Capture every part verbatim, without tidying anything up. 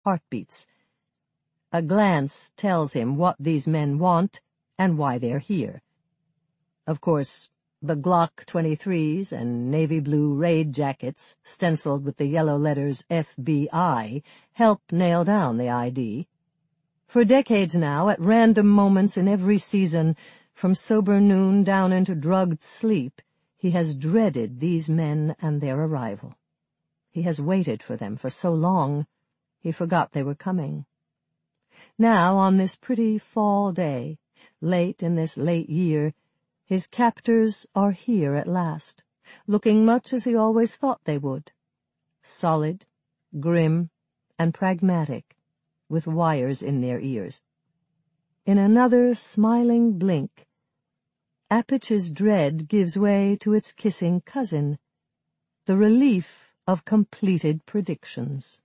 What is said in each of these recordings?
heartbeats. A glance tells him what these men want and why they're here. Of course, the Glock twenty-threes and navy blue raid jackets, stenciled with the yellow letters F B I, help nail down the I D. For decades now, at random moments in every season, from sober noon down into drugged sleep, he has dreaded these men and their arrival. He has waited for them for so long, he forgot they were coming. Now, on this pretty fall day, late in this late year, his captors are here at last, looking much as he always thought they would. Solid, grim, and pragmatic, with wires in their ears. In another smiling blink, Appich's dread gives way to its kissing cousin, the relief of completed predictions.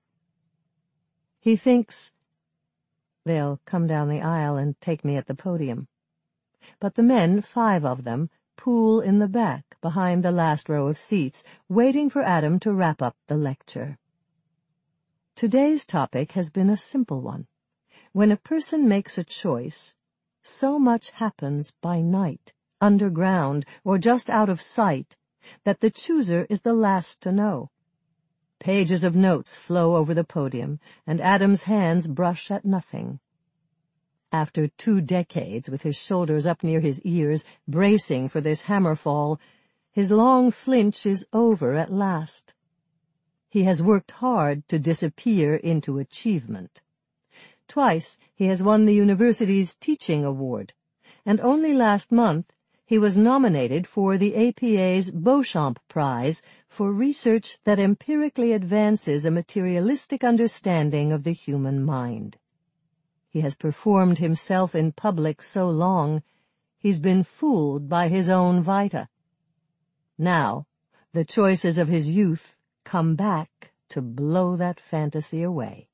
He thinks, they'll come down the aisle and take me at the podium. But the men, five of them, pool in the back behind the last row of seats, waiting for Adam to wrap up the lecture. Today's topic has been a simple one. When a person makes a choice, so much happens by night, underground, or just out of sight, that the chooser is the last to know. Pages of notes flow over the podium, and Adam's hands brush at nothing. After two decades, with his shoulders up near his ears, bracing for this hammerfall, his long flinch is over at last. He has worked hard to disappear into achievement. Twice he has won the university's teaching award, and only last month he was nominated for the A P A's Beauchamp Prize for research that empirically advances a materialistic understanding of the human mind. He has performed himself in public so long, he's been fooled by his own vita. Now, the choices of his youth come back to blow that fantasy away.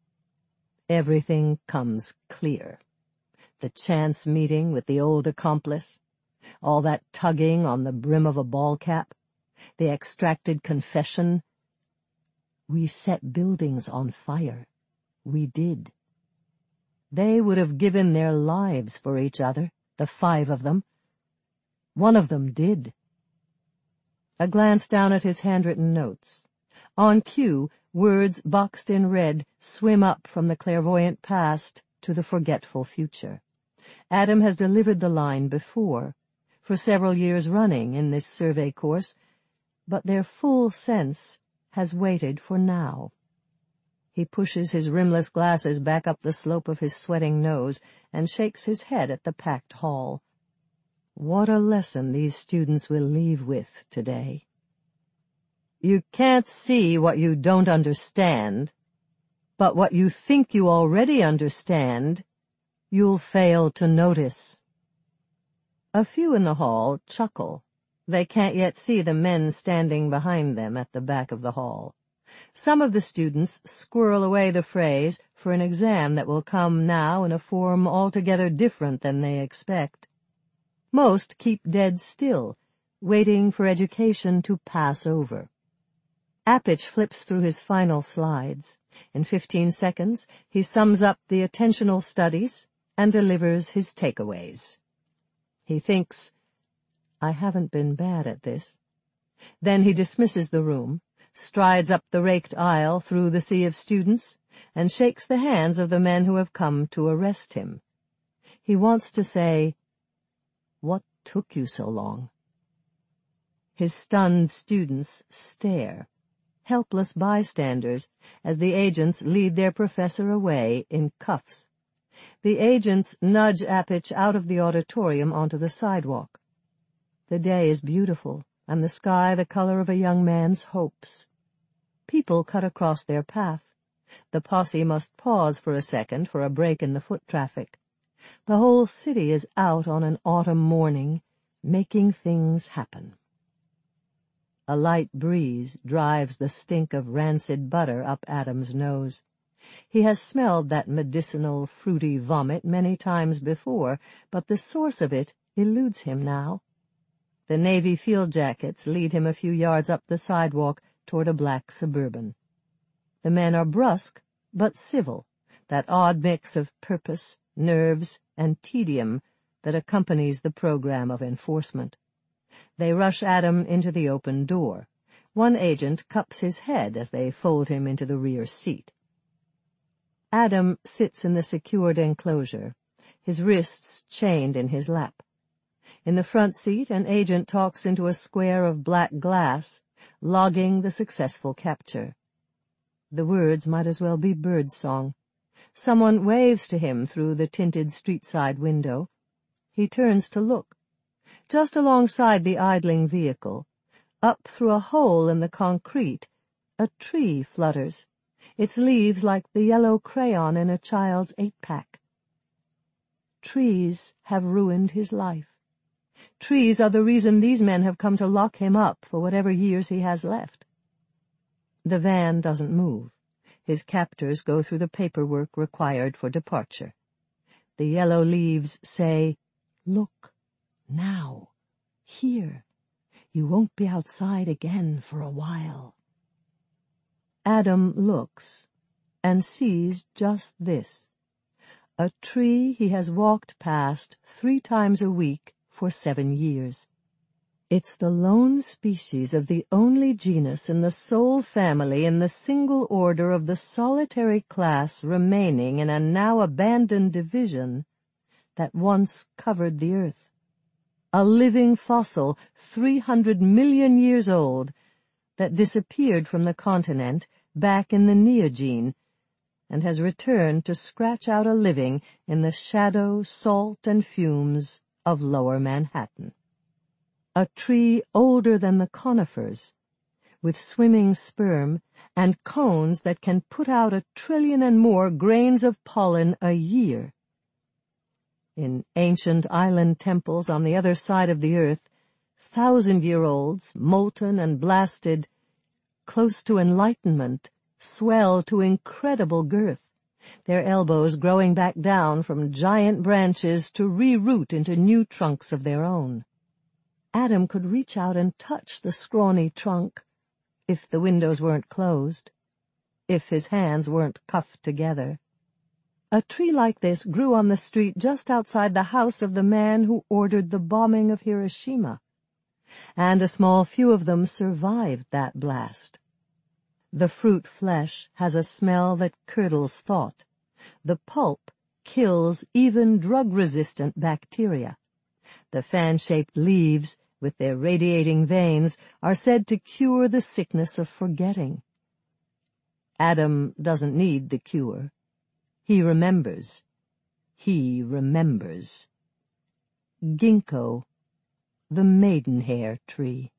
Everything comes clear. The chance meeting with the old accomplice, all that tugging on the brim of a ball cap, the extracted confession. We set buildings on fire. We did. They would have given their lives for each other, the five of them. One of them did. A glance down at his handwritten notes. On cue, words boxed in red swim up from the clairvoyant past to the forgetful future. Adam has delivered the line before, for several years running in this survey course, but their full sense has waited for now. He pushes his rimless glasses back up the slope of his sweating nose and shakes his head at the packed hall. What a lesson these students will leave with today. You can't see what you don't understand, but what you think you already understand, you'll fail to notice. A few in the hall chuckle. They can't yet see the men standing behind them at the back of the hall. Some of the students squirrel away the phrase for an exam that will come now in a form altogether different than they expect. Most keep dead still, waiting for education to pass over. Appich flips through his final slides. In fifteen seconds, he sums up the attentional studies and delivers his takeaways. He thinks, I haven't been bad at this. Then he dismisses the room, strides up the raked aisle through the sea of students, and shakes the hands of the men who have come to arrest him. He wants to say, What took you so long? His stunned students stare, helpless bystanders, as the agents lead their professor away in cuffs. The agents nudge Appich out of the auditorium onto the sidewalk. The day is beautiful, and the sky the color of a young man's hopes. People cut across their path. The posse must pause for a second for a break in the foot traffic. The whole city is out on an autumn morning, making things happen. A light breeze drives the stink of rancid butter up Adam's nose. He has smelled that medicinal, fruity vomit many times before, but the source of it eludes him now. The navy field jackets lead him a few yards up the sidewalk toward a black Suburban. The men are brusque, but civil, that odd mix of purpose, nerves, and tedium that accompanies the program of enforcement. They rush Adam into the open door. One agent cups his head as they fold him into the rear seat. Adam sits in the secured enclosure, his wrists chained in his lap. In the front seat, an agent talks into a square of black glass, logging the successful capture. The words might as well be birdsong. Someone waves to him through the tinted street-side window. He turns to look. Just alongside the idling vehicle, up through a hole in the concrete, a tree flutters, its leaves like the yellow crayon in a child's eight-pack. Trees have ruined his life. Trees are the reason these men have come to lock him up for whatever years he has left. The van doesn't move. His captors go through the paperwork required for departure. The yellow leaves say, "Look, now, here. You won't be outside again for a while." Adam looks and sees just this: a tree he has walked past three times a week for seven years. It's the lone species of the only genus in the sole family in the single order of the solitary class remaining in a now abandoned division that once covered the earth. A living fossil three hundred million years old that disappeared from the continent back in the Neogene and has returned to scratch out a living in the shadow, salt, and fumes of lower Manhattan. A tree older than the conifers, with swimming sperm and cones that can put out a trillion and more grains of pollen a year. In ancient island temples on the other side of the earth, thousand-year-olds, molten and blasted, close to enlightenment, swell to incredible girth, their elbows growing back down from giant branches to re-root into new trunks of their own. Adam could reach out and touch the scrawny trunk, if the windows weren't closed, if his hands weren't cuffed together. A tree like this grew on the street just outside the house of the man who ordered the bombing of Hiroshima, and a small few of them survived that blast. The fruit flesh has a smell that curdles thought. The pulp kills even drug-resistant bacteria. The fan-shaped leaves, with their radiating veins, are said to cure the sickness of forgetting. Adam doesn't need the cure. He remembers. He remembers. Ginkgo, the maidenhair tree.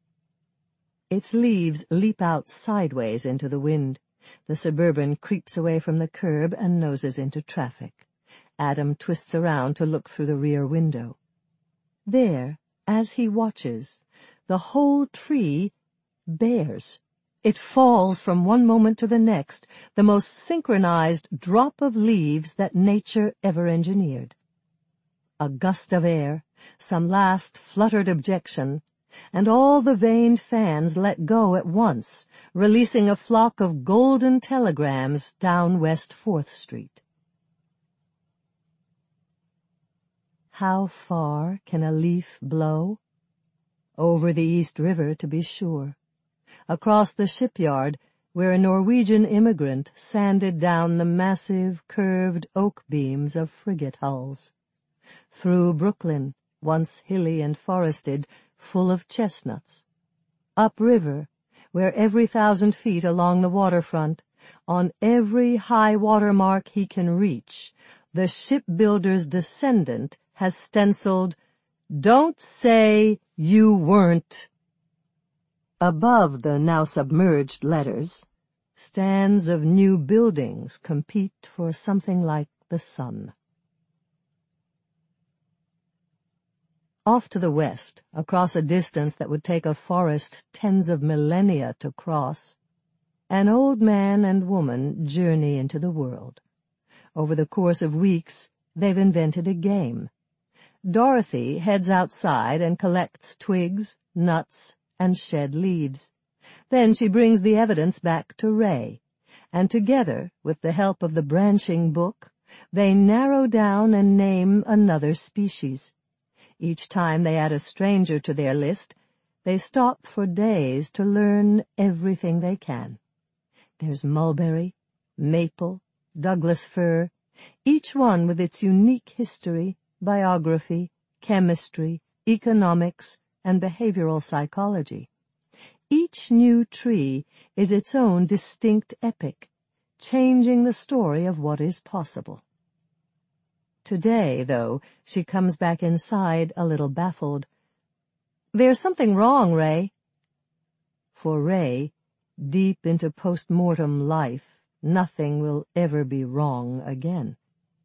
Its leaves leap out sideways into the wind. The Suburban creeps away from the curb and noses into traffic. Adam twists around to look through the rear window. There, as he watches, the whole tree bears. It falls from one moment to the next, the most synchronized drop of leaves that nature ever engineered. A gust of air, some last fluttered objection, and all the veined fans let go at once, releasing a flock of golden telegrams down West Fourth Street. How far can a leaf blow? Over the East River, to be sure. Across the shipyard, where a Norwegian immigrant sanded down the massive, curved oak beams of frigate hulls. Through Brooklyn, once hilly and forested, full of chestnuts. Upriver, where every thousand feet along the waterfront, on every high water mark he can reach, the shipbuilder's descendant has stenciled, "Don't say you weren't." Above the now submerged letters, stands of new buildings compete for something like the sun. Off to the west, across a distance that would take a forest tens of millennia to cross, an old man and woman journey into the world. Over the course of weeks, they've invented a game. Dorothy heads outside and collects twigs, nuts, and shed leaves. Then she brings the evidence back to Ray, and together, with the help of the branching book, they narrow down and name another species. Each time they add a stranger to their list, they stop for days to learn everything they can. There's mulberry, maple, Douglas fir, each one with its unique history, biography, chemistry, economics, and behavioral psychology. Each new tree is its own distinct epic, changing the story of what is possible. Today, though, she comes back inside a little baffled. "There's something wrong, Ray." For Ray, deep into post-mortem life, nothing will ever be wrong again.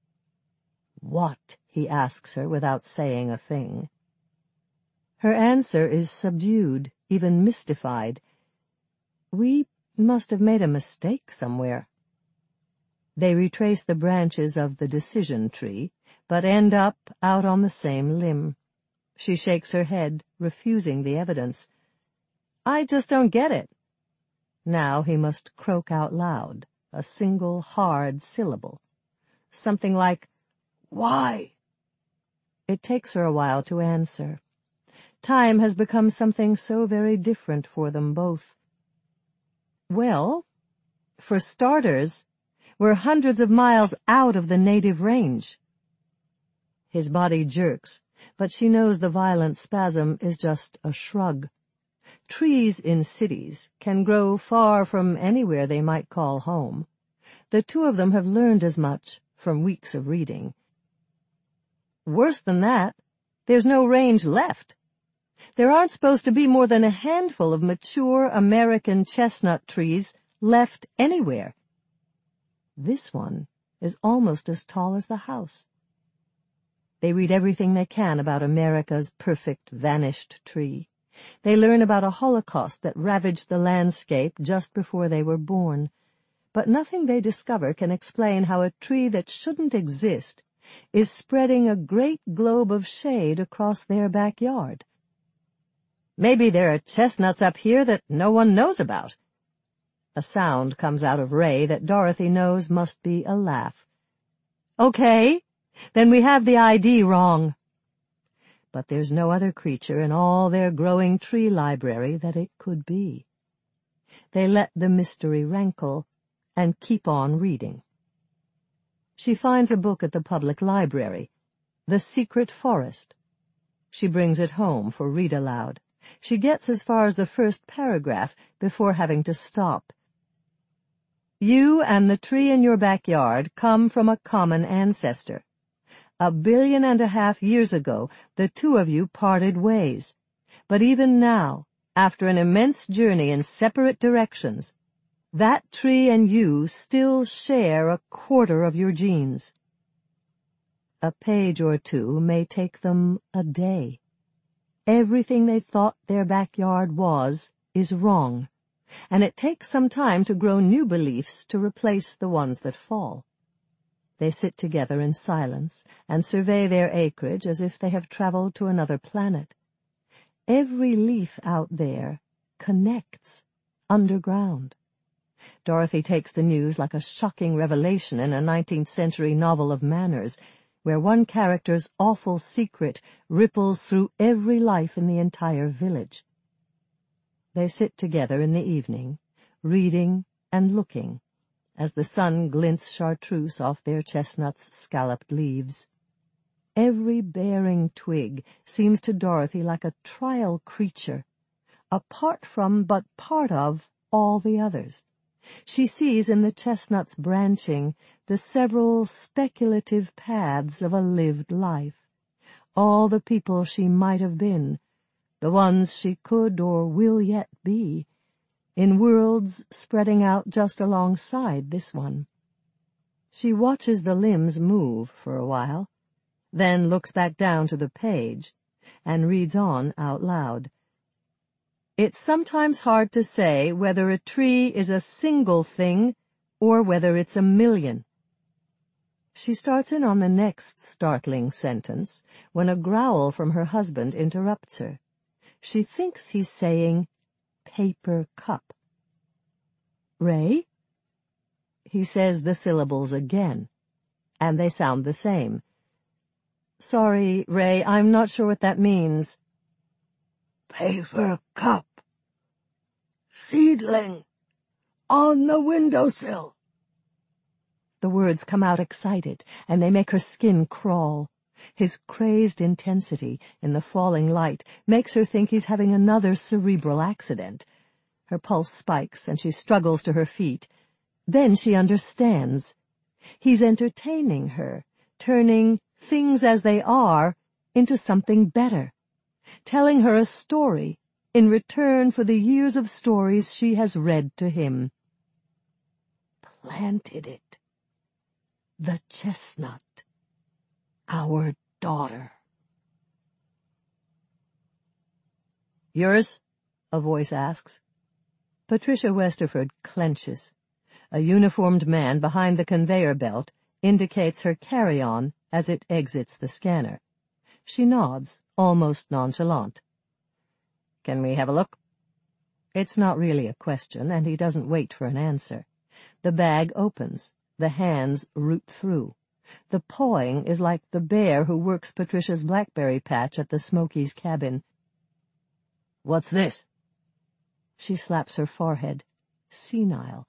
"What?" he asks her without saying a thing. Her answer is subdued, even mystified. "We must have made a mistake somewhere." They retrace the branches of the decision tree, but end up out on the same limb. She shakes her head, refusing the evidence. "I just don't get it." Now he must croak out loud, a single hard syllable. Something like, "Why?" It takes her a while to answer. Time has become something so very different for them both. "Well, for starters, we're hundreds of miles out of the native range." His body jerks, but she knows the violent spasm is just a shrug. Trees in cities can grow far from anywhere they might call home. The two of them have learned as much from weeks of reading. "Worse than that, there's no range left. There aren't supposed to be more than a handful of mature American chestnut trees left anywhere. This one is almost as tall as the house." They read everything they can about America's perfect vanished tree. They learn about a Holocaust that ravaged the landscape just before they were born. But nothing they discover can explain how a tree that shouldn't exist is spreading a great globe of shade across their backyard. "Maybe there are chestnuts up here that no one knows about." A sound comes out of Ray that Dorothy knows must be a laugh. "Okay, then we have the I D wrong." But there's no other creature in all their growing tree library that it could be. They let the mystery rankle and keep on reading. She finds a book at the public library, The Secret Forest. She brings it home for read aloud. She gets as far as the first paragraph before having to stop. "You and the tree in your backyard come from a common ancestor. A billion and a half years ago, the two of you parted ways. But even now, after an immense journey in separate directions, that tree and you still share a quarter of your genes." A page or two may take them a day. Everything they thought their backyard was is wrong, and it takes some time to grow new beliefs to replace the ones that fall. They sit together in silence and survey their acreage as if they have traveled to another planet. Every leaf out there connects underground. Dorothy takes the news like a shocking revelation in a nineteenth century novel of manners, where one character's awful secret ripples through every life in the entire village. They sit together in the evening, reading and looking, as the sun glints chartreuse off their chestnuts' scalloped leaves. Every bearing twig seems to Dorothy like a trial creature, apart from but part of all the others. She sees in the chestnut's branching the several speculative paths of a lived life, all the people she might have been, the ones she could or will yet be, in worlds spreading out just alongside this one. She watches the limbs move for a while, then looks back down to the page, and reads on out loud. "It's sometimes hard to say whether a tree is a single thing or whether it's a million." She starts in on the next startling sentence when a growl from her husband interrupts her. She thinks he's saying, "paper cup." "Ray?" He says the syllables again, and they sound the same. Sorry, Ray, I'm not sure what that means. Paper cup. Seedling. On the windowsill. The words come out excited, and they make her skin crawl. His crazed intensity in the falling light makes her think he's having another cerebral accident. Her pulse spikes, and she struggles to her feet. Then she understands. He's entertaining her, turning things as they are into something better, telling her a story in return for the years of stories she has read to him. Planted it. The chestnut. Our daughter. Yours? A voice asks. Patricia Westerford clenches. A uniformed man behind the conveyor belt indicates her carry-on as it exits the scanner. She nods, almost nonchalant. Can we have a look? It's not really a question, and he doesn't wait for an answer. The bag opens. The hands root through. The pawing is like the bear who works Patricia's blackberry patch at the Smokies' cabin. What's this? She slaps her forehead, senile.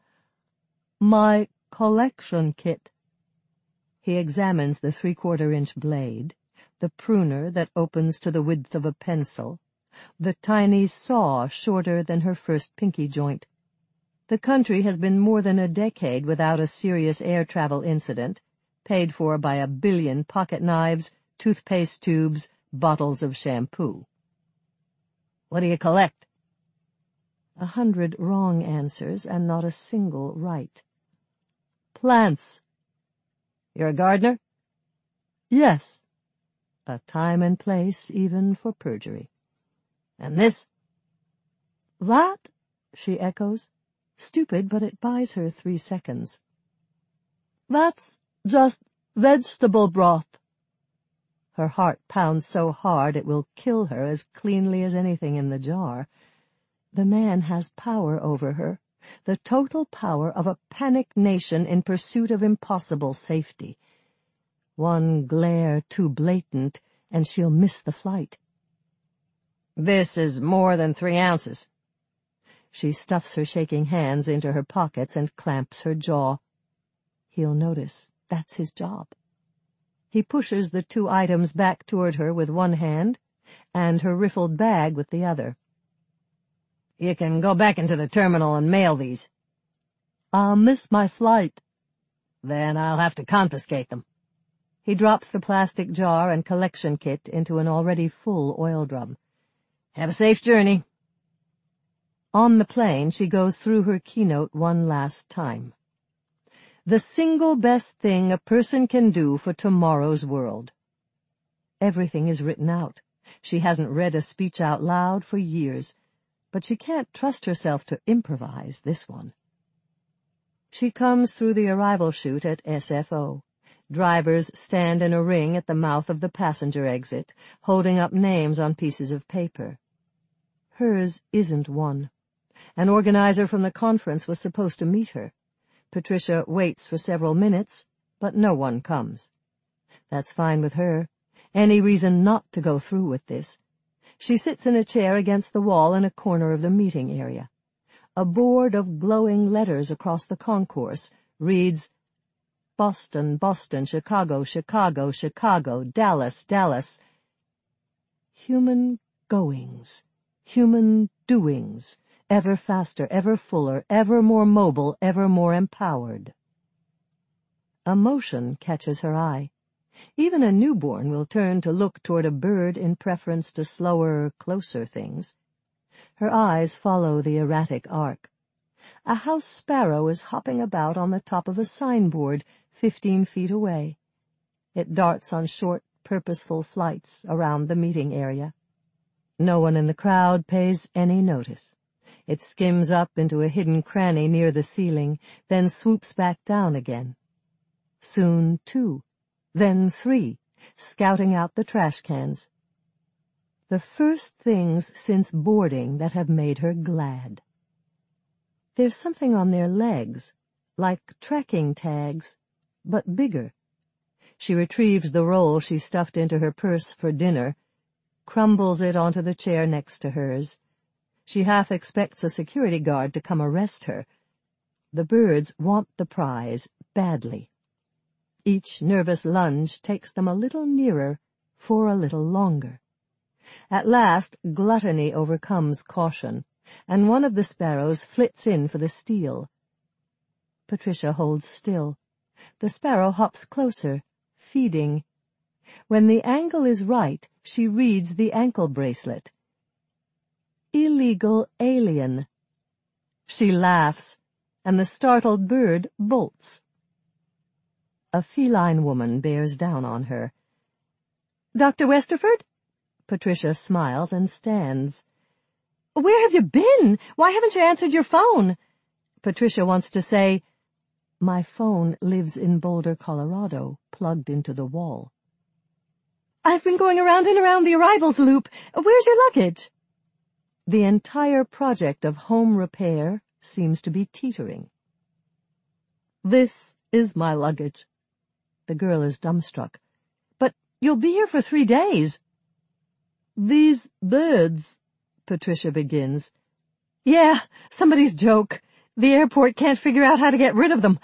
My collection kit. He examines the three-quarter-inch blade, the pruner that opens to the width of a pencil, the tiny saw shorter than her first pinky joint. The country has been more than a decade without a serious air travel incident, paid for by a billion pocket knives, toothpaste tubes, bottles of shampoo. What do you collect? A hundred wrong answers and not a single right. Plants. You're a gardener? Yes. A time and place even for perjury. And this? That? She echoes. Stupid, but it buys her three seconds. That's just vegetable broth. Her heart pounds so hard it will kill her as cleanly as anything in the jar. The man has power over her, the total power of a panicked nation in pursuit of impossible safety. One glare too blatant, and she'll miss the flight. This is more than three ounces. She stuffs her shaking hands into her pockets and clamps her jaw. He'll notice. That's his job. He pushes the two items back toward her with one hand, and her riffled bag with the other. You can go back into the terminal and mail these. I'll miss my flight. Then I'll have to confiscate them. He drops the plastic jar and collection kit into an already full oil drum. Have a safe journey. On the plane, she goes through her keynote one last time. The single best thing a person can do for tomorrow's world. Everything is written out. She hasn't read a speech out loud for years, but she can't trust herself to improvise this one. She comes through the arrival chute at S F O. Drivers stand in a ring at the mouth of the passenger exit, holding up names on pieces of paper. Hers isn't one. An organizer from the conference was supposed to meet her. Patricia waits for several minutes, but no one comes. That's fine with her. Any reason not to go through with this. She sits in a chair against the wall in a corner of the meeting area. A board of glowing letters across the concourse reads, Boston, Boston, Chicago, Chicago, Chicago, Dallas, Dallas. Human goings, human doings, ever faster, ever fuller, ever more mobile, ever more empowered. A motion catches her eye. Even a newborn will turn to look toward a bird in preference to slower, closer things. Her eyes follow the erratic arc. A house sparrow is hopping about on the top of a signboard fifteen feet away. It darts on short, purposeful flights around the meeting area. No one in the crowd pays any notice. It skims up into a hidden cranny near the ceiling, then swoops back down again. Soon two, then three, scouting out the trash cans. The first things since boarding that have made her glad. There's something on their legs, like tracking tags, but bigger. She retrieves the roll she stuffed into her purse for dinner, crumbles it onto the chair next to hers. She half expects a security guard to come arrest her. The birds want the prize badly. Each nervous lunge takes them a little nearer for a little longer. At last, gluttony overcomes caution, and one of the sparrows flits in for the steal. Patricia holds still. The sparrow hops closer, feeding. When the angle is right, she reads the ankle bracelet. Illegal alien. She laughs, and the startled bird bolts. A feline woman bears down on her. "Doctor Westerford?" Patricia smiles and stands. "Where have you been? Why haven't you answered your phone?" Patricia wants to say, "My phone lives in Boulder, Colorado, plugged into the wall." "I've been going around and around the arrivals loop. Where's your luggage?" The entire project of home repair seems to be teetering. "This is my luggage." The girl is dumbstruck. "But you'll be here for three days." "These birds," Patricia begins. "Yeah, somebody's joke. The airport can't figure out how to get rid of them."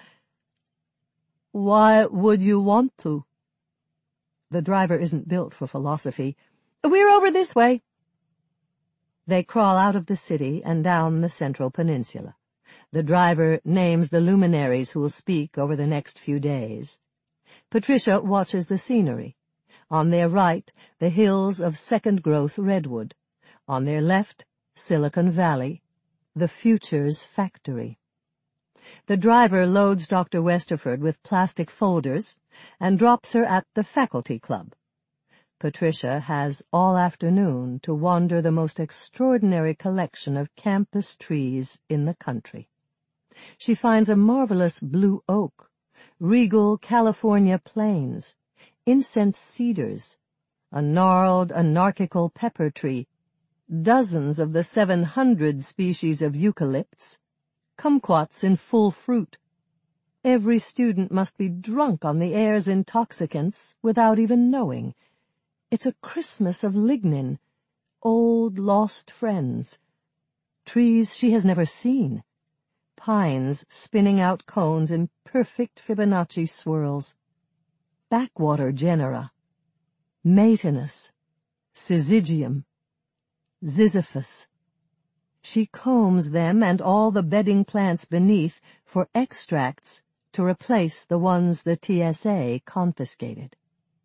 "Why would you want to?" The driver isn't built for philosophy. "We're over this way." They crawl out of the city and down the Central Peninsula. The driver names the luminaries who'll speak over the next few days. Patricia watches the scenery. On their right, the hills of second-growth redwood. On their left, Silicon Valley, the future's factory. The driver loads Doctor Westerford with plastic folders and drops her at the faculty club. Patricia has all afternoon to wander the most extraordinary collection of campus trees in the country. She finds a marvelous blue oak, regal California planes, incense cedars, a gnarled anarchical pepper tree, dozens of the seven hundred species of eucalypts, kumquats in full fruit. Every student must be drunk on the air's intoxicants without even knowing. It's a Christmas of lignin, old lost friends, trees she has never seen, pines spinning out cones in perfect Fibonacci swirls, backwater genera, Matinus, Syzygium, Ziziphus. She combs them and all the bedding plants beneath for extracts to replace the ones the T S A confiscated.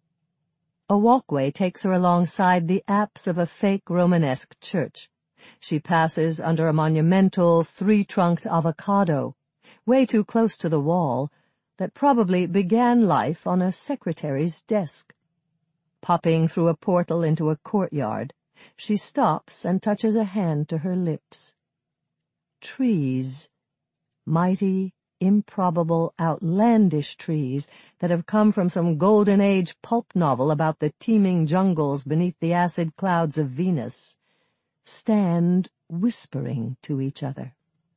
A walkway takes her alongside the apse of a fake Romanesque church. She passes under a monumental three-trunked avocado, way too close to the wall, that probably began life on a secretary's desk. Popping through a portal into a courtyard, she stops and touches a hand to her lips. Trees. Mighty, improbable, outlandish trees that have come from some golden age pulp novel about the teeming jungles beneath the acid clouds of Venus, stand whispering to each other.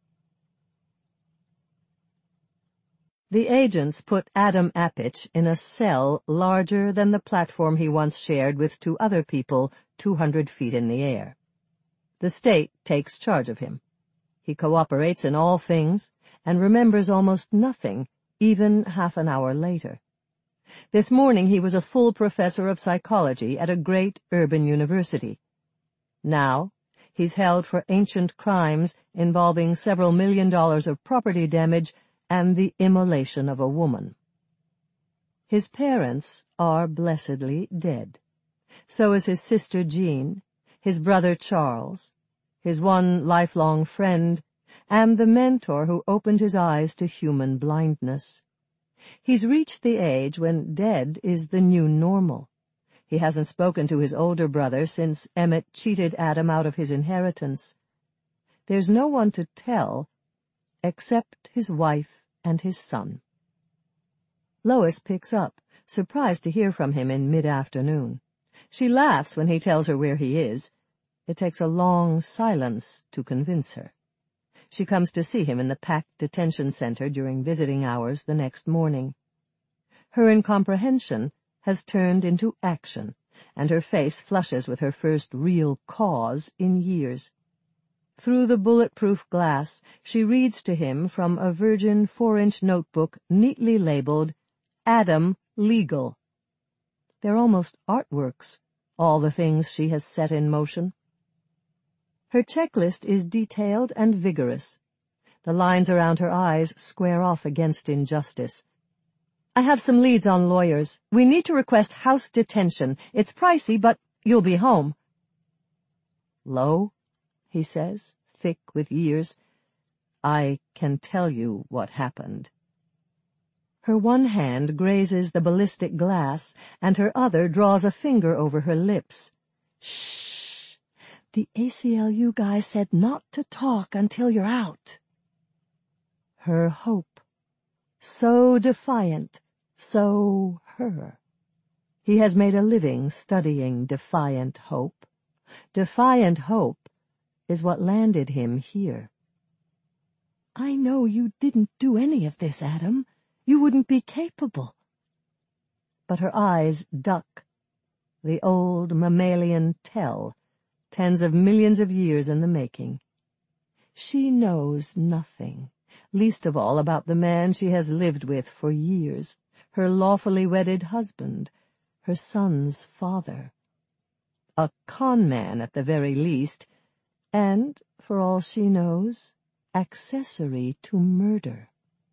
The agents put Adam Appich in a cell larger than the platform he once shared with two other people two hundred feet in the air. The state takes charge of him. He cooperates in all things and remembers almost nothing, even half an hour later. This morning he was a full professor of psychology at a great urban university. Now he's held for ancient crimes involving several million dollars of property damage and the immolation of a woman. His parents are blessedly dead. So is his sister Jean, his brother Charles, his one lifelong friend, and the mentor who opened his eyes to human blindness. He's reached the age when dead is the new normal. He hasn't spoken to his older brother since Emmett cheated Adam out of his inheritance. There's no one to tell except his wife and his son. Lois picks up, surprised to hear from him in mid-afternoon. She laughs when he tells her where he is. It takes a long silence to convince her. She comes to see him in the packed detention center during visiting hours the next morning. Her incomprehension has turned into action, and her face flushes with her first real cause in years. Through the bulletproof glass, she reads to him from a virgin four-inch notebook neatly labeled, Adam Legal. They're almost artworks, all the things she has set in motion. Her checklist is detailed and vigorous. The lines around her eyes square off against injustice. I have some leads on lawyers. We need to request house detention. It's pricey, but you'll be home. Lo, he says, thick with years, I can tell you what happened. Her one hand grazes the ballistic glass, and her other draws a finger over her lips. Shh! The A C L U guy said not to talk until you're out. Her hope. So defiant, so her. He has made a living studying defiant hope. Defiant hope is what landed him here. I know you didn't do any of this, Adam. You wouldn't be capable. But her eyes duck. The old mammalian tell, tens of millions of years in the making. She knows nothing, least of all about the man she has lived with for years, her lawfully wedded husband, her son's father. A con man at the very least, and, for all she knows, accessory to murder.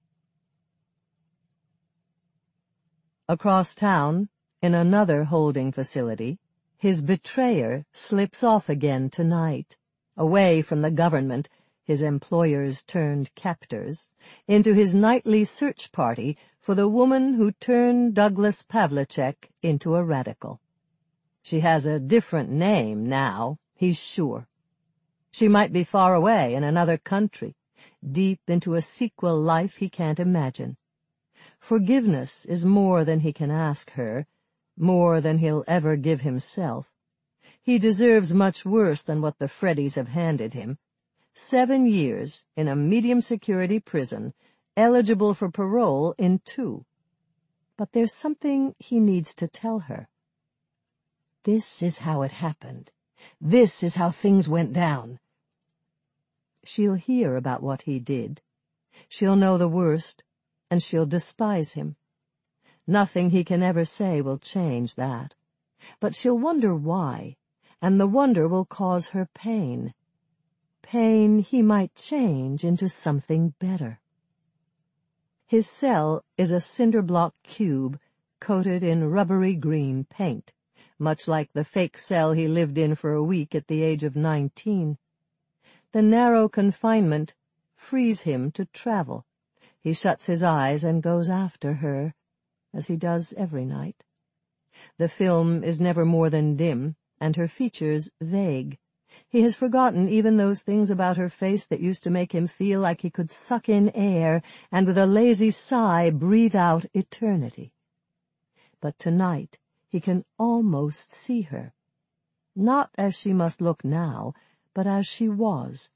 Across town, in another holding facility, his betrayer slips off again tonight, away from the government, his employers turned captors, into his nightly search party for the woman who turned Douglas Pavlicek into a radical. She has a different name now, he's sure. She might be far away in another country, deep into a sequel life he can't imagine. Forgiveness is more than he can ask her, more than he'll ever give himself. He deserves much worse than what the Freddies have handed him. Seven years in a medium-security prison, eligible for parole in two. But there's something he needs to tell her. This is how it happened. This is how things went down. She'll hear about what he did. She'll know the worst, and she'll despise him. Nothing he can ever say will change that. But she'll wonder why, and the wonder will cause her pain. Pain he might change into something better. His cell is a cinder-block cube coated in rubbery green paint, much like the fake cell he lived in for a week at the age of nineteen. The narrow confinement frees him to travel. He shuts his eyes and goes after her, as he does every night. The film is never more than dim, and her features vague. He has forgotten even those things about her face that used to make him feel like he could suck in air and with a lazy sigh breathe out eternity. But tonight he can almost see her, not as she must look now, but as she was.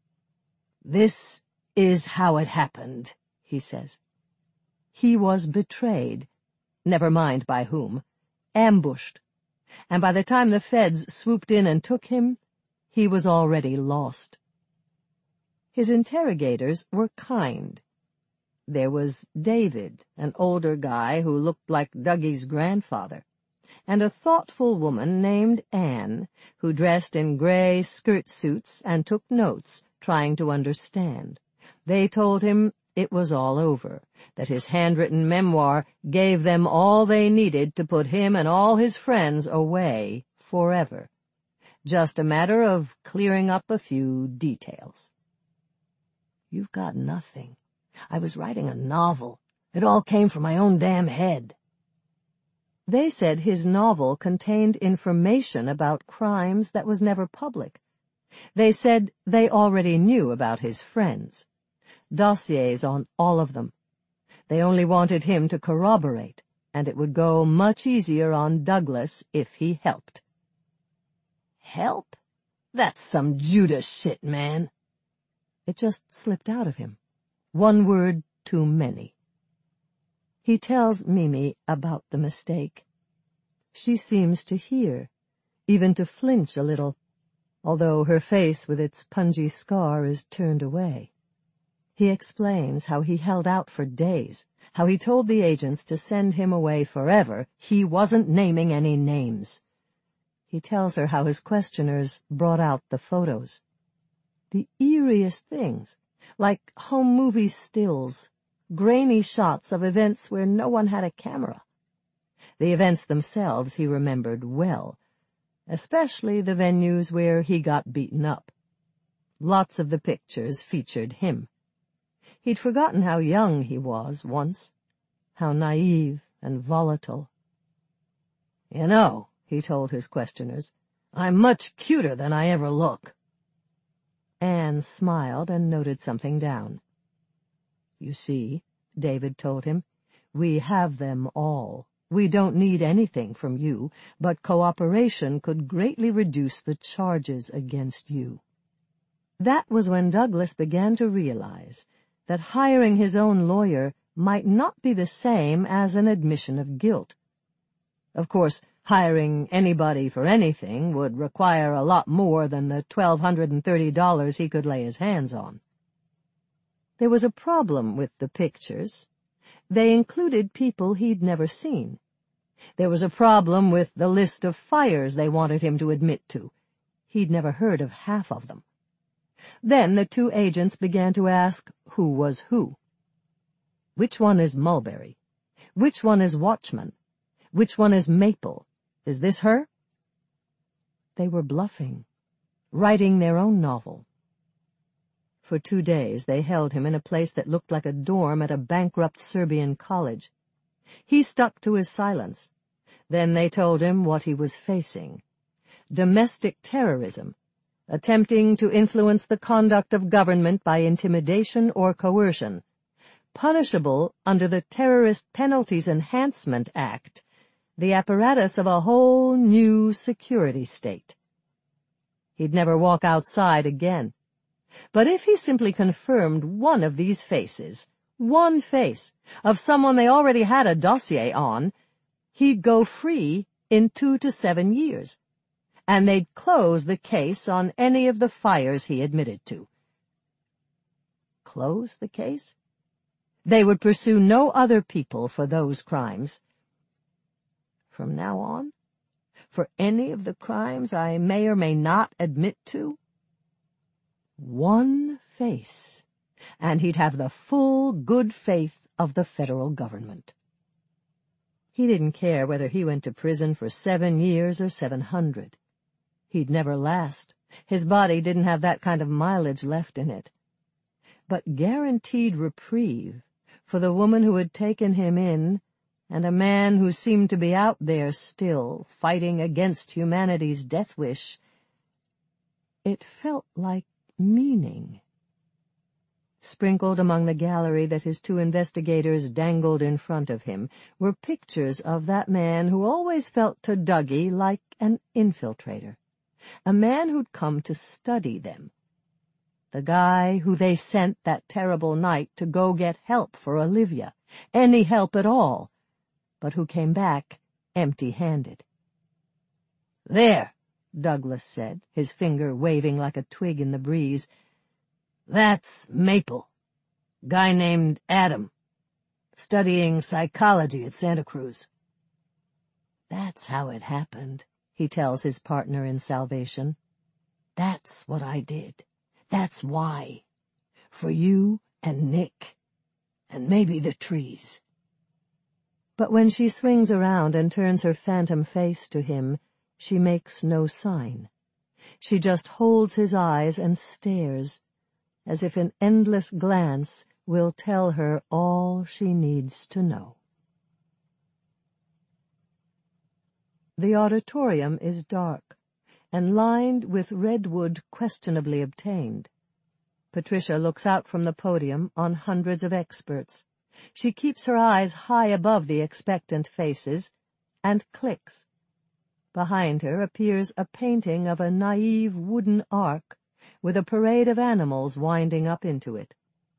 This is how it happened, he says. He was betrayed, never mind by whom, ambushed, and by the time the feds swooped in and took him, he was already lost. His interrogators were kind. There was David, an older guy who looked like Dougie's grandfather, and a thoughtful woman named Anne, who dressed in gray skirt suits and took notes, trying to understand. They told him it was all over, that his handwritten memoir gave them all they needed to put him and all his friends away forever. Just a matter of clearing up a few details. You've got nothing. I was writing a novel. It all came from my own damn head. They said his novel contained information about crimes that was never public. They said they already knew about his friends. Dossiers on all of them. They only wanted him to corroborate, and it would go much easier on Douglas if he helped. Help? That's some Judas shit, man. It just slipped out of him. One word too many. He tells Mimi about the mistake. She seems to hear, even to flinch a little, although her face with its pungy scar is turned away. He explains how he held out for days, how he told the agents to send him away forever. He wasn't naming any names. He tells her how his questioners brought out the photos. The eeriest things, like home movie stills, grainy shots of events where no one had a camera. The events themselves he remembered well, especially the venues where he got beaten up. Lots of the pictures featured him. He'd forgotten how young he was once, how naive and volatile. "You know," he told his questioners, "I'm much cuter than I ever look." Anne smiled and noted something down. "You see," David told him, "we have them all. We don't need anything from you, but cooperation could greatly reduce the charges against you." That was when Douglas began to realize that hiring his own lawyer might not be the same as an admission of guilt. Of course, hiring anybody for anything would require a lot more than the twelve hundred thirty dollars he could lay his hands on. There was a problem with the pictures. They included people he'd never seen. There was a problem with the list of fires they wanted him to admit to. He'd never heard of half of them. Then the two agents began to ask who was who. Which one is Mulberry? Which one is Watchman? Which one is Maple? Is this her? They were bluffing, writing their own novel. For two days they held him in a place that looked like a dorm at a bankrupt Serbian college. He stuck to his silence. Then they told him what he was facing. Domestic terrorism, attempting to influence the conduct of government by intimidation or coercion, punishable under the Terrorist Penalties Enhancement Act, the apparatus of a whole new security state. He'd never walk outside again. But if he simply confirmed one of these faces, one face, of someone they already had a dossier on, he'd go free in two to seven years, and they'd close the case on any of the fires he admitted to. Close the case? They would pursue no other people for those crimes. From now on, for any of the crimes I may or may not admit to, one face, and he'd have the full good faith of the federal government. He didn't care whether he went to prison for seven years or seven hundred. He'd never last. His body didn't have that kind of mileage left in it. But guaranteed reprieve for the woman who had taken him in, and a man who seemed to be out there still, fighting against humanity's death wish. It felt like meaning. Sprinkled among the gallery that his two investigators dangled in front of him were pictures of that man who always felt to Dougie like an infiltrator, a man who'd come to study them. The guy who they sent that terrible night to go get help for Olivia, any help at all, but who came back empty-handed. "There," Douglas said, his finger waving like a twig in the breeze. "That's Maple. Guy named Adam, studying psychology at Santa Cruz." "That's how it happened," he tells his partner in salvation. "That's what I did. That's why. For you and Nick. And maybe the trees." But when she swings around and turns her phantom face to him, she makes no sign. She just holds his eyes and stares, as if an endless glance will tell her all she needs to know. The auditorium is dark, and lined with redwood questionably obtained. Patricia looks out from the podium on hundreds of experts. She keeps her eyes high above the expectant faces, and clicks. Behind her appears a painting of a naive wooden ark with a parade of animals winding up into it.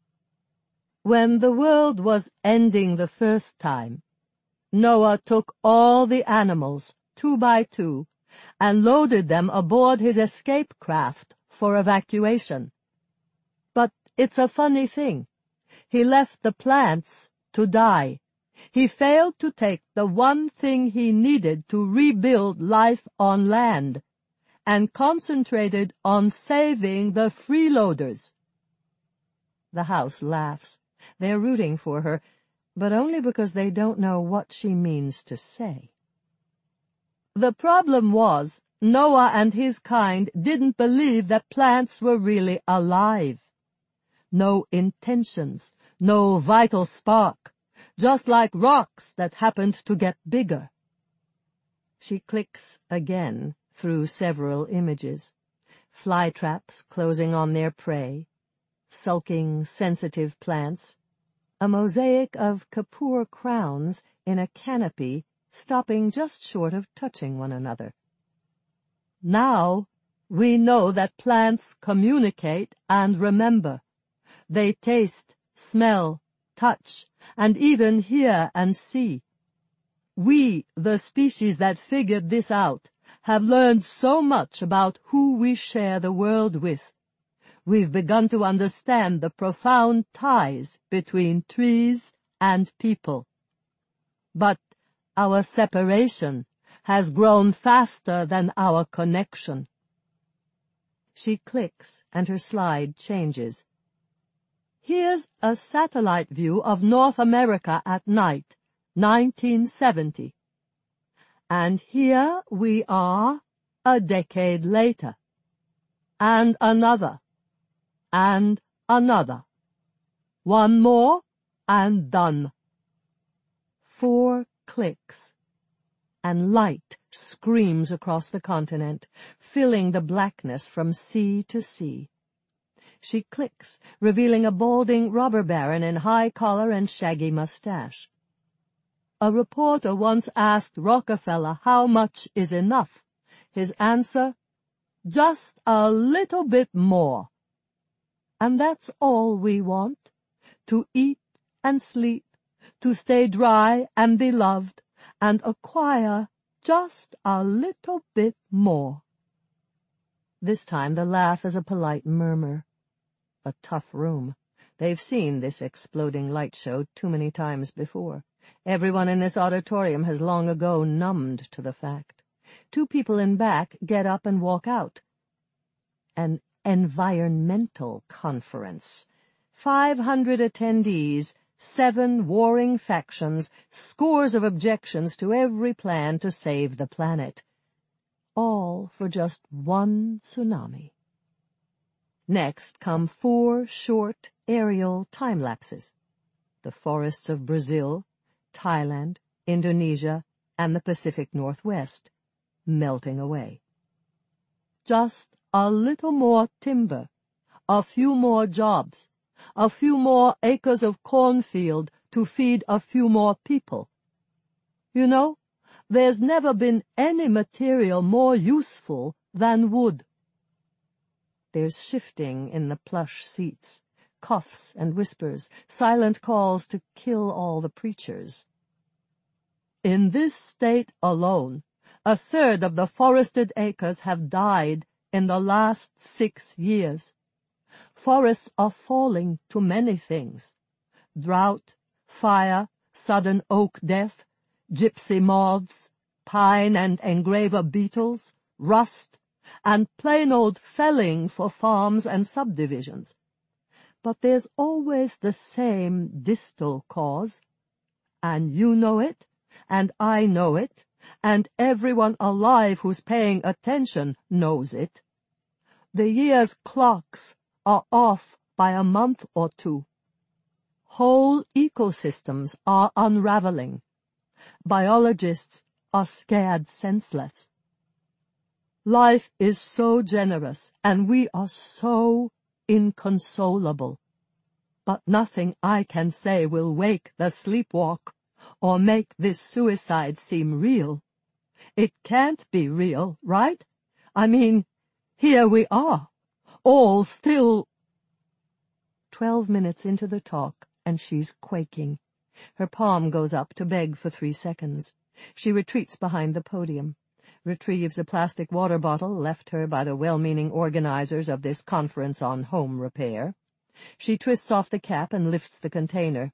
When the world was ending the first time, Noah took all the animals, two by two, and loaded them aboard his escape craft for evacuation. But it's a funny thing. He left the plants to die. He failed to take the one thing he needed to rebuild life on land, and concentrated on saving the freeloaders. The house laughs. They're rooting for her, but only because they don't know what she means to say. The problem was, Noah and his kind didn't believe that plants were really alive. No intentions, no vital spark, just like rocks that happened to get bigger. She clicks again through several images. Fly traps closing on their prey, sulking, sensitive plants, a mosaic of Kapoor crowns in a canopy stopping just short of touching one another. Now we know that plants communicate and remember. They taste, smell, touch, and even hear and see. We, the species that figured this out, have learned so much about who we share the world with. We've begun to understand the profound ties between trees and people. But our separation has grown faster than our connection. She clicks and her slide changes. Here's a satellite view of North America at night, nineteen seventy. And here we are a decade later. And another. And another. One more, and done. Four clicks, and light screams across the continent, filling the blackness from sea to sea. She clicks, revealing a balding robber baron in high collar and shaggy mustache. A reporter once asked Rockefeller how much is enough. His answer, just a little bit more. And that's all we want, to eat and sleep, to stay dry and be loved, and acquire just a little bit more. This time the laugh is a polite murmur. A tough room. They've seen this exploding light show too many times before. Everyone in this auditorium has long ago numbed to the fact. Two people in back get up and walk out. An environmental conference. Five hundred attendees, seven warring factions, scores of objections to every plan to save the planet. All for just one tsunami. Next come four short aerial time-lapses. The forests of Brazil, Thailand, Indonesia, and the Pacific Northwest, melting away. Just a little more timber, a few more jobs, a few more acres of cornfield to feed a few more people. You know, there's never been any material more useful than wood. There's shifting in the plush seats, coughs and whispers, silent calls to kill all the preachers. In this state alone, a third of the forested acres have died in the last six years. Forests are falling to many things. Drought, fire, sudden oak death, gypsy moths, pine and engraver beetles, rust, and plain old felling for farms and subdivisions. But there's always the same distal cause, and you know it, and I know it, and everyone alive who's paying attention knows it. The year's clocks are off by a month or two. Whole ecosystems are unraveling. Biologists are scared senseless. Life is so generous, and we are so inconsolable. But nothing I can say will wake the sleepwalk, or make this suicide seem real. It can't be real, right? I mean, here we are, all still. Twelve minutes into the talk, and she's quaking. Her palm goes up to beg for three seconds. She retreats behind the podium, retrieves a plastic water bottle left her by the well-meaning organizers of this conference on home repair. She twists off the cap and lifts the container.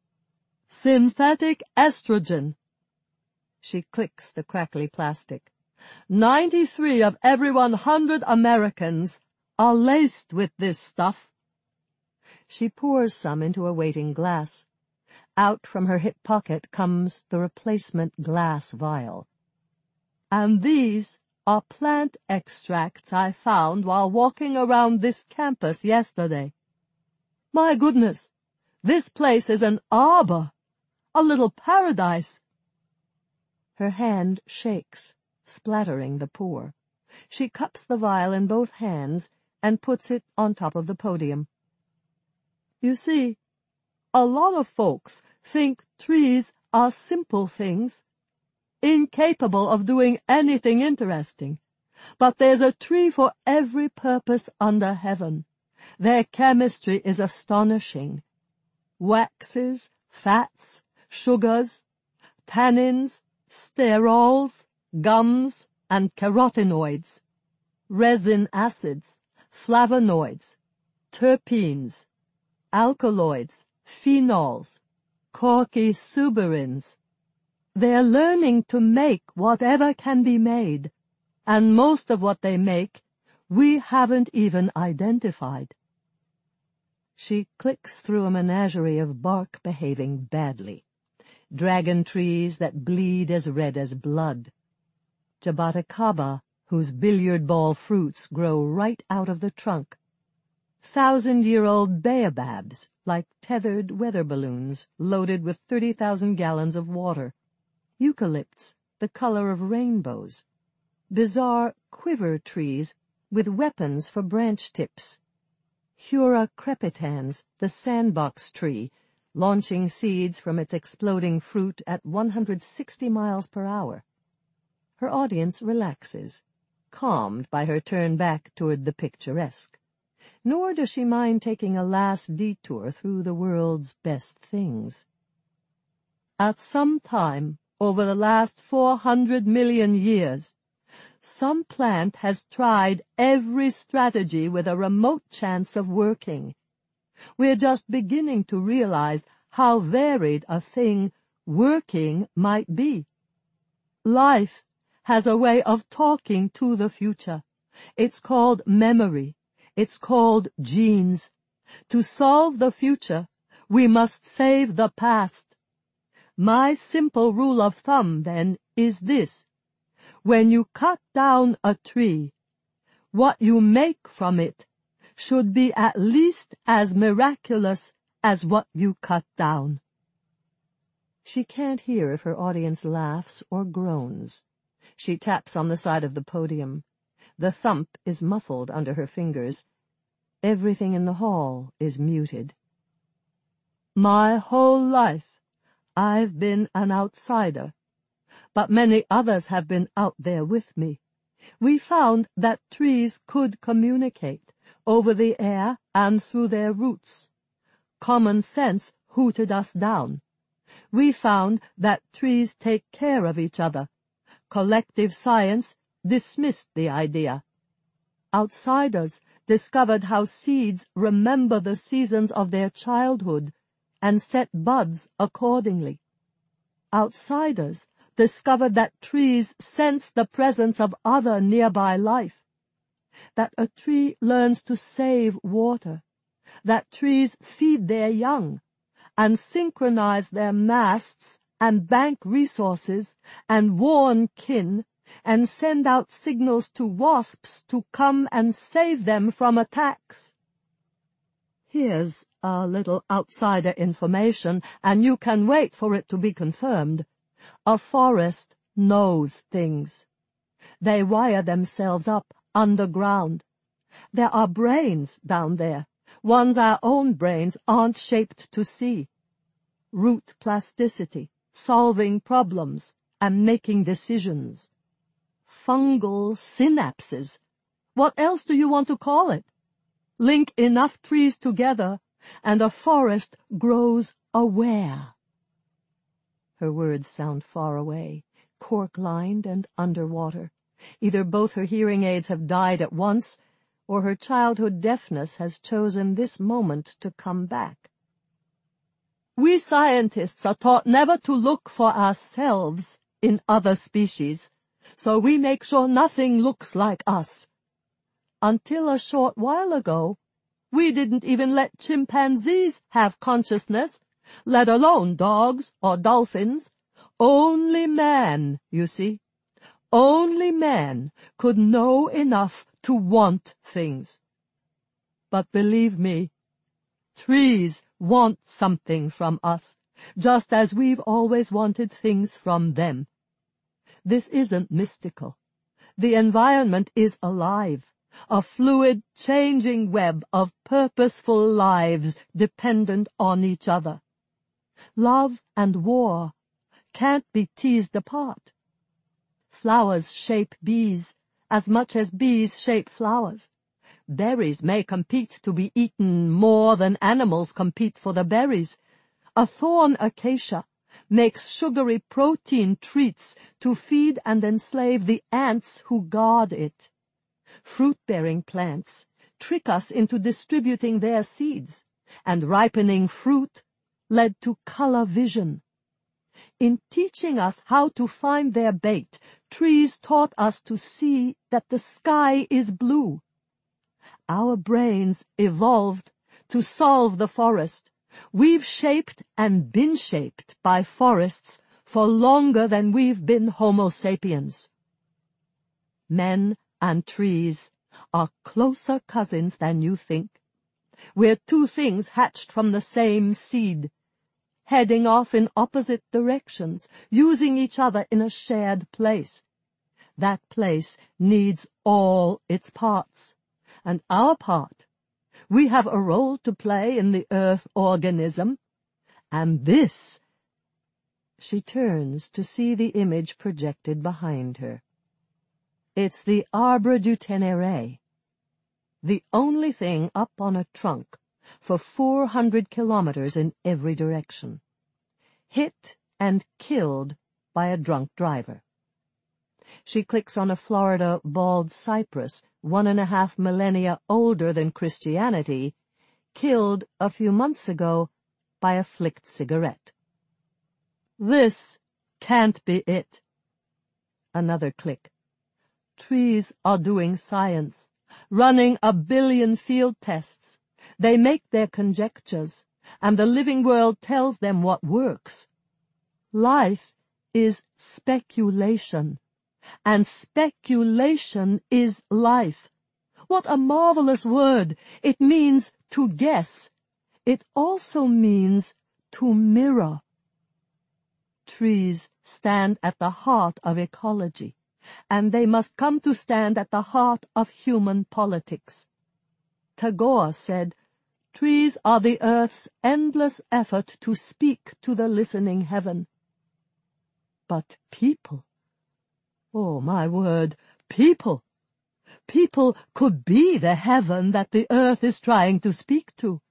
Synthetic estrogen. She clicks the crackly plastic. Ninety-three of every one hundred Americans are laced with this stuff. She pours some into a waiting glass. Out from her hip pocket comes the replacement glass vial. And these are plant extracts I found while walking around this campus yesterday. My goodness, this place is an arbor, a little paradise. Her hand shakes, splattering the pour. She cups the vial in both hands and puts it on top of the podium. You see, a lot of folks think trees are simple things, incapable of doing anything interesting. But there's a tree for every purpose under heaven. Their chemistry is astonishing. Waxes, fats, sugars, tannins, sterols, gums, and carotenoids, resin acids, flavonoids, terpenes, alkaloids, phenols, corky suberins. They're learning to make whatever can be made, and most of what they make we haven't even identified. She clicks through a menagerie of bark behaving badly. Dragon trees that bleed as red as blood. Jaboticaba, whose billiard ball fruits grow right out of the trunk. Thousand-year-old baobabs, like tethered weather balloons loaded with thirty thousand gallons of water. Eucalypts, the color of rainbows. Bizarre quiver trees with weapons for branch tips. Hura crepitans, the sandbox tree, launching seeds from its exploding fruit at one hundred sixty miles per hour. Her audience relaxes, calmed by her turn back toward the picturesque. Nor does she mind taking a last detour through the world's best things. At some time over the last four hundred million years, some plant has tried every strategy with a remote chance of working. We're just beginning to realize how varied a thing working might be. Life has a way of talking to the future. It's called memory. It's called genes. To solve the future, we must save the past. My simple rule of thumb, then, is this. When you cut down a tree, what you make from it should be at least as miraculous as what you cut down. She can't hear if her audience laughs or groans. She taps on the side of the podium. The thump is muffled under her fingers. Everything in the hall is muted. My whole life, I've been an outsider, but many others have been out there with me. We found that trees could communicate over the air and through their roots. Common sense hooted us down. We found that trees take care of each other. Collective science dismissed the idea. Outsiders discovered how seeds remember the seasons of their childhood and set buds accordingly. Outsiders discovered that trees sense the presence of other nearby life, that a tree learns to save water, that trees feed their young and synchronize their masts and bank resources and warn kin and send out signals to wasps to come and save them from attacks. Here's a little outsider information, and you can wait for it to be confirmed. A forest knows things. They wire themselves up underground. There are brains down there, ones our own brains aren't shaped to see. Root plasticity, solving problems, and making decisions. Fungal synapses. What else do you want to call it? Link enough trees together, and a forest grows aware. Her words sound far away, cork-lined and underwater. Either both her hearing aids have died at once, or her childhood deafness has chosen this moment to come back. We scientists are taught never to look for ourselves in other species, so we make sure nothing looks like us. Until a short while ago, we didn't even let chimpanzees have consciousness, let alone dogs or dolphins. Only man, you see. Only man could know enough to want things. But believe me, trees want something from us, just as we've always wanted things from them. This isn't mystical. The environment is alive, a fluid, changing web of purposeful lives dependent on each other. Love and war can't be teased apart. Flowers shape bees as much as bees shape flowers. Berries may compete to be eaten more than animals compete for the berries. A thorn acacia makes sugary protein treats to feed and enslave the ants who guard it. Fruit-bearing plants trick us into distributing their seeds, and ripening fruit led to color vision. In teaching us how to find their bait, trees taught us to see that the sky is blue. Our brains evolved to solve the forest. We've shaped and been shaped by forests for longer than we've been Homo sapiens. Men and trees are closer cousins than you think. We're two things hatched from the same seed, heading off in opposite directions, using each other in a shared place. That place needs all its parts, and our part. We have a role to play in the earth organism, and this. She turns to see the image projected behind her. It's the Arbre du Ténéré, the only thing up on a trunk for four hundred kilometers in every direction, hit and killed by a drunk driver. She clicks on a Florida bald cypress, one and a half millennia older than Christianity, killed a few months ago by a flicked cigarette. This can't be it. Another click. Trees are doing science, running a billion field tests. They make their conjectures, and the living world tells them what works. Life is speculation, and speculation is life. What a marvelous word! It means to guess. It also means to mirror. Trees stand at the heart of ecology, and they must come to stand at the heart of human politics. Tagore said, "Trees are the earth's endless effort to speak to the listening heaven." But people, oh my word, people, people could be the heaven that the earth is trying to speak to.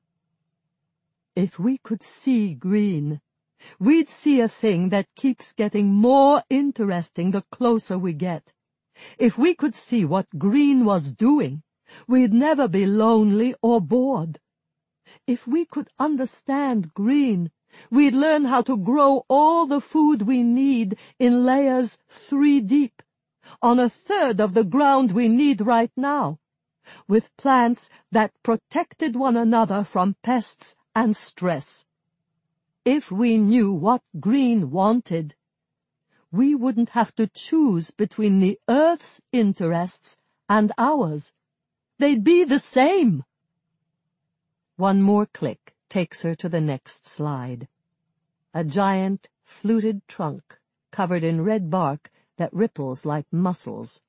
If we could see green, we'd see a thing that keeps getting more interesting the closer we get. If we could see what green was doing, we'd never be lonely or bored. If we could understand green, we'd learn how to grow all the food we need in layers three deep, on a third of the ground we need right now, with plants that protected one another from pests and stress. If we knew what green wanted, we wouldn't have to choose between the earth's interests and ours. They'd be the same. One more click takes her to the next slide. A giant, fluted trunk covered in red bark that ripples like mussels.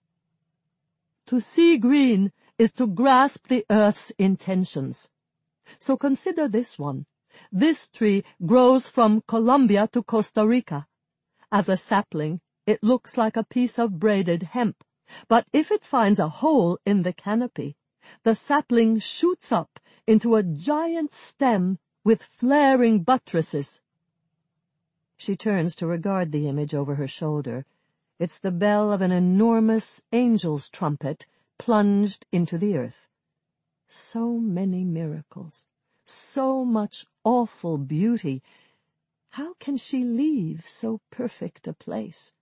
To see green is to grasp the earth's intentions. So consider this one. This tree grows from Colombia to Costa Rica. As a sapling, it looks like a piece of braided hemp, but if it finds a hole in the canopy, The sapling shoots up into a giant stem with flaring buttresses. She turns to regard the image over her shoulder. It's the bell of an enormous angel's trumpet plunged into the earth. So many miracles, so much awful beauty. How can she leave so perfect a place?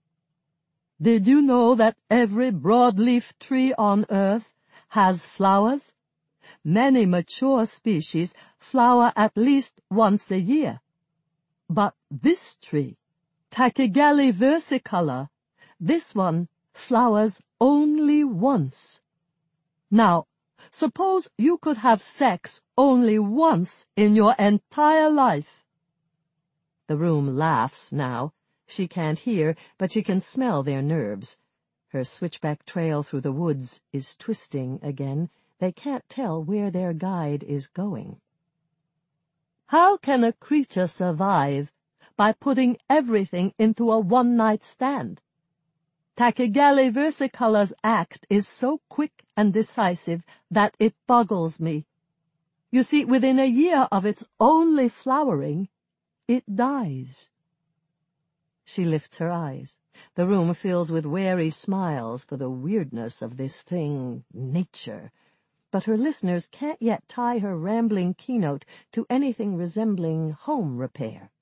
Did you know that every broadleaf tree on earth has flowers? Many mature species flower at least once a year. But this tree, Tachygalia versicolor, this one flowers only once. Now, suppose you could have sex only once in your entire life. The room laughs now. She can't hear, but she can smell their nerves. Her switchback trail through the woods is twisting again. They can't tell where their guide is going. How can a creature survive by putting everything into a one-night stand? Tachygalia versicolor's act is so quick and decisive that it boggles me. You see, within a year of its only flowering, it dies. She lifts her eyes. The room fills with wary smiles for the weirdness of this thing, nature. But her listeners can't yet tie her rambling keynote to anything resembling home repair.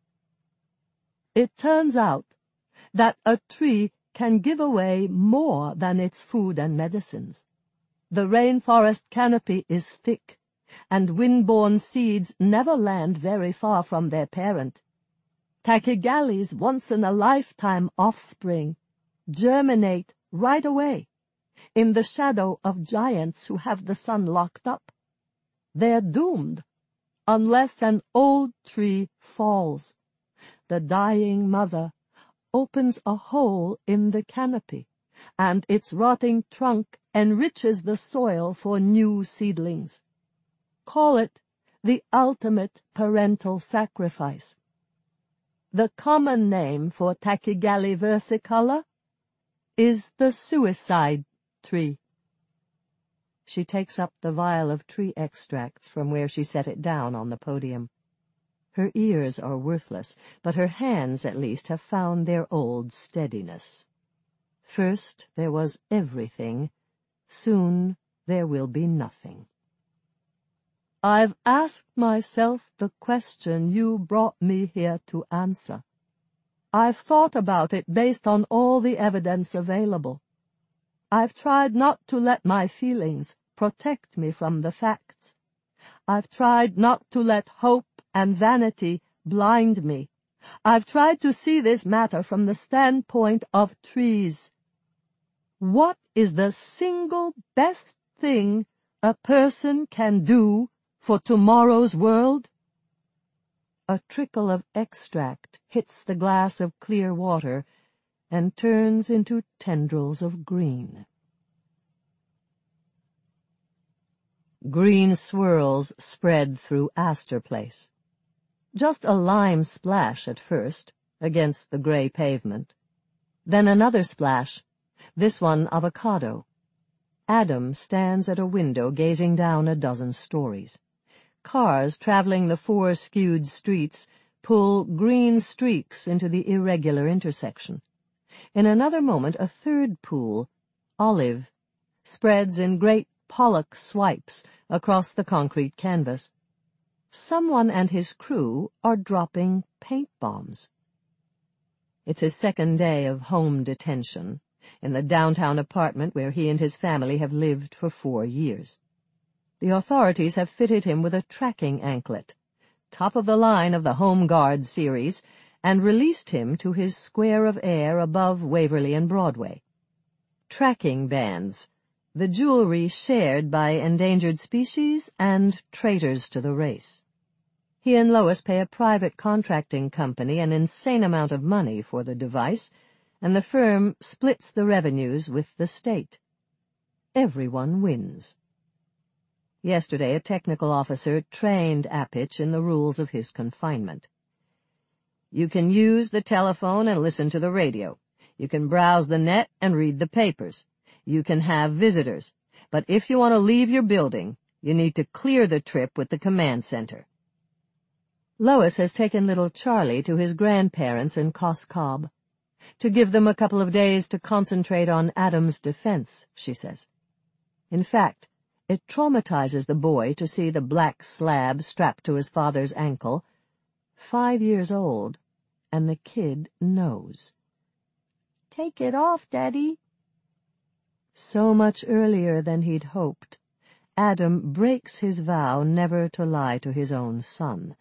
It turns out that a tree can give away more than its food and medicines. The rainforest canopy is thick, and wind-borne seeds never land very far from their parent. Tachygalia's once-in-a-lifetime offspring germinate right away in the shadow of giants who have the sun locked up. They're doomed unless an old tree falls. The dying mother opens a hole in the canopy, and its rotting trunk enriches the soil for new seedlings. Call it the ultimate parental sacrifice. The common name for Tachygalia versicolor is the suicide tree. She takes up the vial of tree extracts from where she set it down on the podium. Her ears are worthless, but her hands at least have found their old steadiness. First there was everything, soon there will be nothing. I've asked myself the question you brought me here to answer. I've thought about it based on all the evidence available. I've tried not to let my feelings protect me from the facts. I've tried not to let hope and vanity blind me. I've tried to see this matter from the standpoint of trees. What is the single best thing a person can do for tomorrow's world? A trickle of extract hits the glass of clear water and turns into tendrils of green. Green swirls spread through Astor Place. Just a lime splash at first, against the gray pavement. Then another splash, this one avocado. Adam stands at a window gazing down a dozen stories. Cars traveling the four skewed streets pull green streaks into the irregular intersection. In another moment a third pool, olive, spreads in great Pollock swipes across the concrete canvas. Someone and his crew are dropping paint bombs. It's his second day of home detention, in the downtown apartment where he and his family have lived for four years. The authorities have fitted him with a tracking anklet, top of the line of the Home Guard series, and released him to his square of air above Waverly and Broadway. Tracking bands, the jewelry shared by endangered species and traitors to the race. He and Lois pay a private contracting company an insane amount of money for the device, and the firm splits the revenues with the state. Everyone wins. Yesterday, a technical officer trained Apich in the rules of his confinement. You can use the telephone and listen to the radio. You can browse the net and read the papers. You can have visitors. But if you want to leave your building, you need to clear the trip with the command center. Lois has taken little Charlie to his grandparents in Cos Cob, to give them a couple of days to concentrate on Adam's defense, she says. In fact, it traumatizes the boy to see the black slab strapped to his father's ankle, five years old, and the kid knows. "Take it off, Daddy." So much earlier than he'd hoped, Adam breaks his vow never to lie to his own son.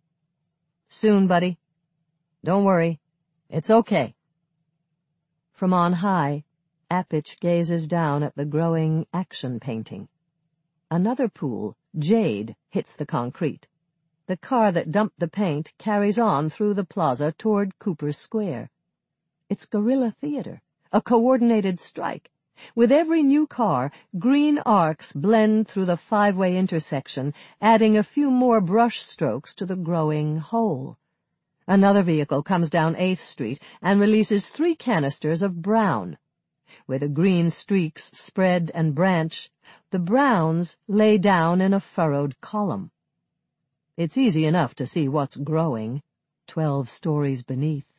"Soon, buddy. Don't worry. It's okay." From on high, Apich gazes down at the growing action painting. Another pool, Jade, hits the concrete. The car that dumped the paint carries on through the plaza toward Cooper Square. It's guerrilla theater, a coordinated strike. With every new car, green arcs blend through the five-way intersection, adding a few more brush strokes to the growing whole. Another vehicle comes down eighth Street and releases three canisters of brown. Where the green streaks spread and branch, the browns lay down in a furrowed column. It's easy enough to see what's growing, twelve stories beneath.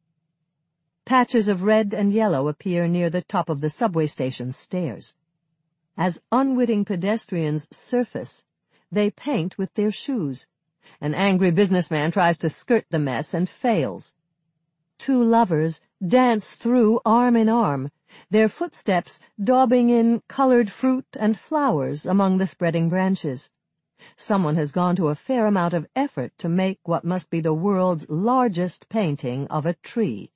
Patches of red and yellow appear near the top of the subway station's stairs. As unwitting pedestrians surface, they paint with their shoes. An angry businessman tries to skirt the mess and fails. Two lovers dance through arm in arm, their footsteps daubing in colored fruit and flowers among the spreading branches. Someone has gone to a fair amount of effort to make what must be the world's largest painting of a tree.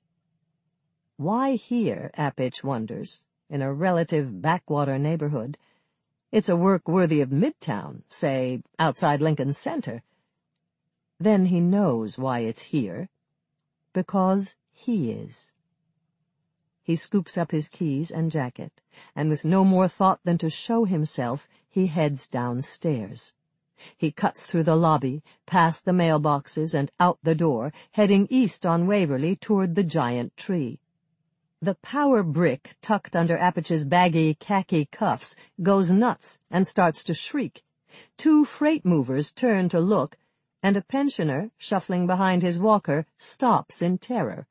Why here, Apich wonders, in a relative backwater neighborhood? It's a work worthy of Midtown, say, outside Lincoln Center. Then he knows why it's here. Because he is. He scoops up his keys and jacket, and with no more thought than to show himself, he heads downstairs. He cuts through the lobby, past the mailboxes, and out the door, heading east on Waverly toward the giant tree. The power brick tucked under Apich's baggy khaki cuffs goes nuts and starts to shriek. Two freight movers turn to look, and a pensioner, shuffling behind his walker, stops in terror.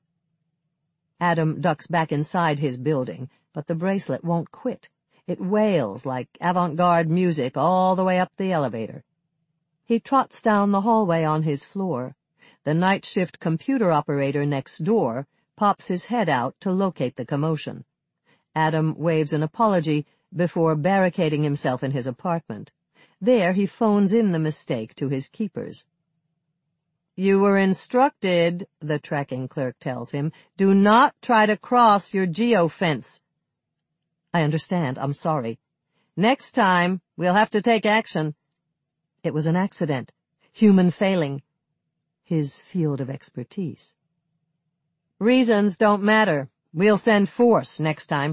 Adam ducks back inside his building, but the bracelet won't quit. It wails like avant-garde music all the way up the elevator. He trots down the hallway on his floor. The night shift computer operator next door pops his head out to locate the commotion. Adam waves an apology before barricading himself in his apartment. There he phones in the mistake to his keepers. "You were instructed," the tracking clerk tells him, "do not try to cross your geofence." "I understand. I'm sorry." "Next time, we'll have to take action." It was an accident. Human failing. His field of expertise. "Reasons don't matter. We'll send force next time."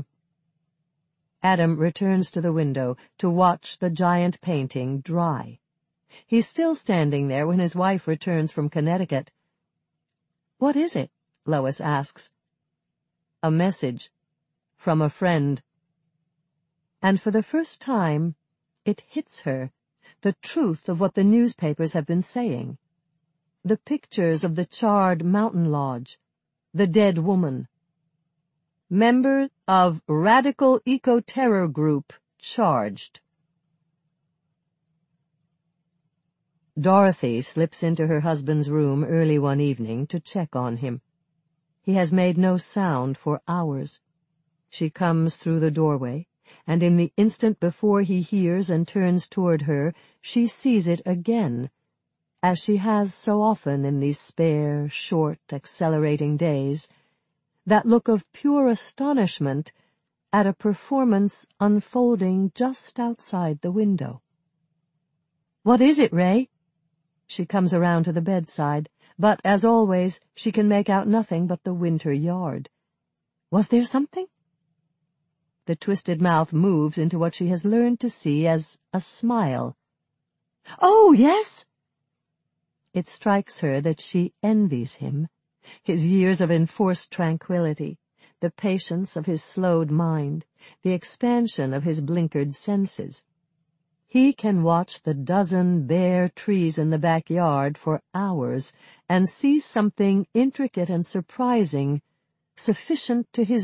Adam returns to the window to watch the giant painting dry. He's still standing there when his wife returns from Connecticut. "What is it?" Lois asks. "A message. From a friend." And for the first time, it hits her, the truth of what the newspapers have been saying. The pictures of the charred mountain lodge, the dead woman. Member of Radical Eco-Terror Group charged. Dorothy slips into her husband's room early one evening to check on him. He has made no sound for hours. She comes through the doorway, and in the instant before he hears and turns toward her, she sees it again, as she has so often in these spare, short, accelerating days, that look of pure astonishment at a performance unfolding just outside the window. "What is it, Ray?" She comes around to the bedside, but, as always, she can make out nothing but the winter yard. "Was there something?" The twisted mouth moves into what she has learned to see as a smile. "Oh, yes!" It strikes her that she envies him, his years of enforced tranquility, the patience of his slowed mind, the expansion of his blinkered senses. He can watch the dozen bare trees in the backyard for hours and see something intricate and surprising, sufficient to his